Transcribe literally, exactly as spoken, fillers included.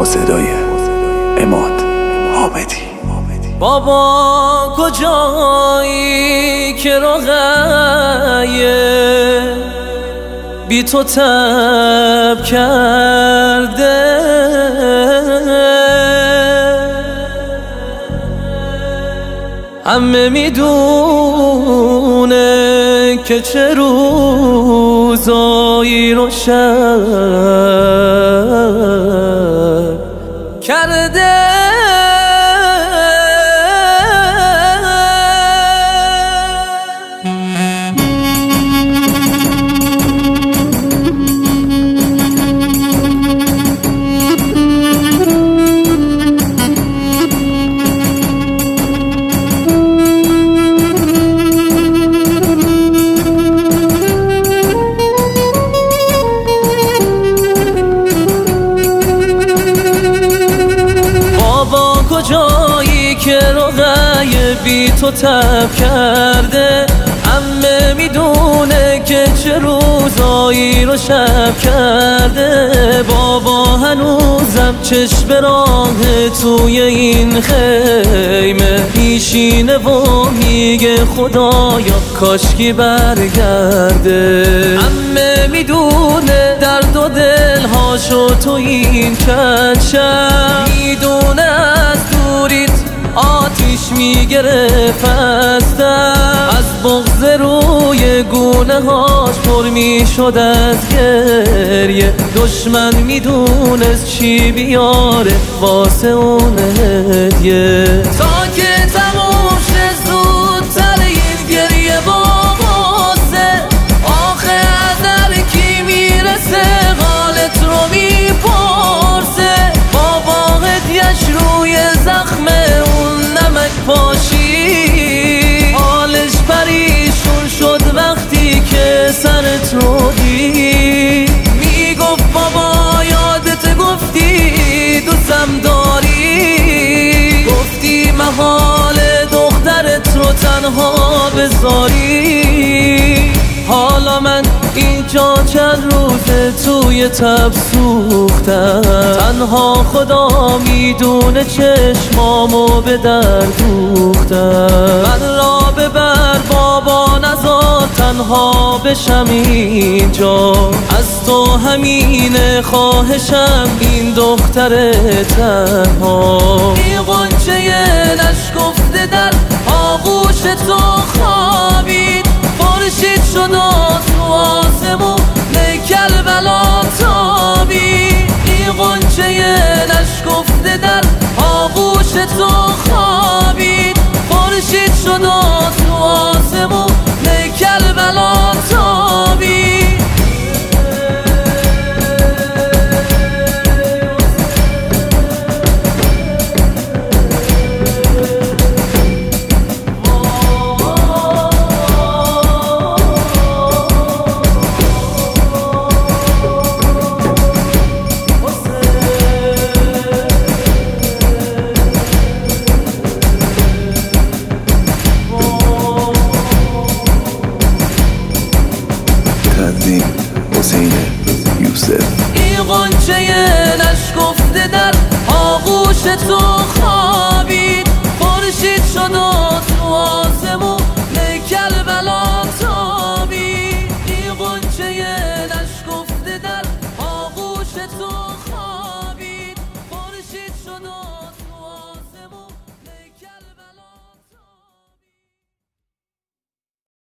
صدای عماد حامدی. بابا کجایی که رقیه بی تو تب کرده، همه میدونه که چه روزایی رو شب کرده. کجایی که رقیه بی تو تب کرده، همه میدونه که چه روزایی رو شب کرده. بابا هنوزم چشم راه توی این خیمه میشینه و میگه خدایا کاشکی برگرده. همه میدونه درد و دلهاشو تو این چند شب، میدونه از دوریت آتیش میگرفت از دم، از بغض روی گونه هاش پر میشد از گریه. دشمن میدونست چی بیاره واسه اون هدیه، تا که تموم شه زودتر این گریه باباسه. آخه از هر کی میرسه حالت رو میپرسه. بابا هدیه‌اش روی زخم اون نمک پاشی، حالش پریشون شد وقتی که سرت رو دید. میگفت بابا یادت گفتی دوستم داری، گفتی محال دخترت رو تنها بذاری. حالا من اینجا چند روزه توی تب سوختم، تنها خدا میدونه چشمامو به در دوختم. من را ببر بابا نذار تنها بشم اینجا، از تو همینه خواهشم این دختر تنها. این غنچه نشکفته در آغوش تو خوابید، خورشید شد و تو آسمون کربلا تابید. این غنچه نشکفته در آغوش تو خوابید، خورشید شد و تو آسمون کربلا تابید. حسین یوسف. این غنچه نشکفته در آغوش تو